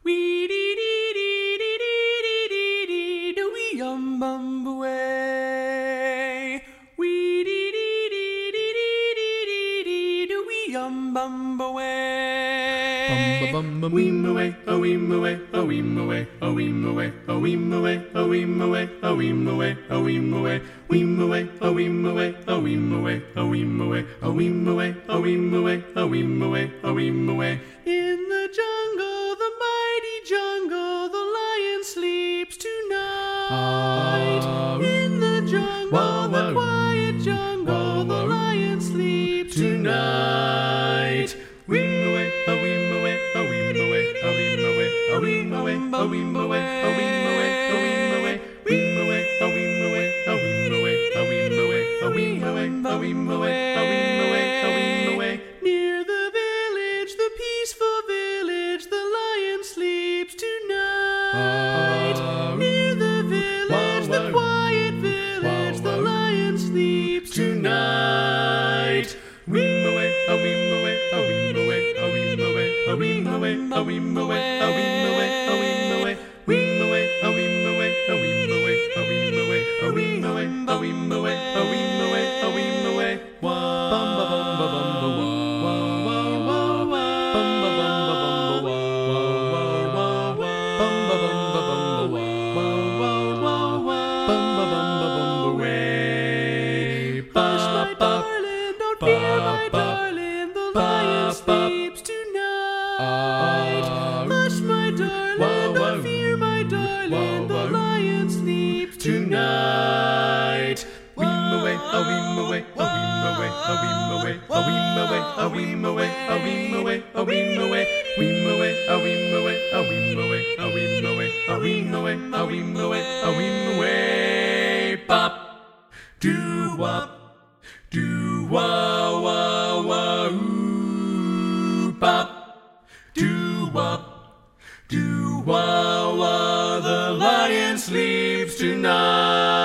Wee dee dee dee dee dee dee dee do wee bum away. Wee dee dee dee dee dee dee dee do wee bum away. Weem away, a weem away, a weem away, a weem away, a weem away, a weem away, a weem away, a weem away, weem away, a weem away, a weem away, a weem away, a weem away, a weem away, a weem away, a weem away. In the jungle, the mighty jungle, the lion sleeps tonight. In the jungle, the quiet jungle, the lion sleeps tonight. Weem away, a weem away, a weem away, a weem away, a weem away, a weem away, a weem away, a weem away, weem away, a weem away, a weem away, a weem away, a weem away, a weem away, a weem away, a weem away. Near the village, the peaceful village, the lion sleeps tonight. Near the village, the quiet village, the lion sleeps tonight. Weem away, a weem away, a weem away, a weem away, a weem away, a weem away, a weem away, a weem away, weem away, a weem away, a weem away, a weem away, a weem away, a weem away, a weem away, a weem away. Bum ba bum ba bum ba wah wah wah wah. Bum ba bum ba bum ba wah wah wah wah. Bum ba bum ba bum ba wah wah wah wah. Bum ba bum ba bum ba way. Hush, my darling, don't fear, my darling, the lion sleeps tonight. Hush, my darling, don't fear, my darling, the lion sleeps tonight. Weem away, a weem away, a weem away, a weem away, a weem away, a weem away, a weem away, a weem away, weem away, a weem away, a weem away, a weem away, a weem away, a weem away, a weem away. Bop, doo wop, doo wah wah wah ooh. Bop, doo wop, doo wah wah. The lion sleeps tonight.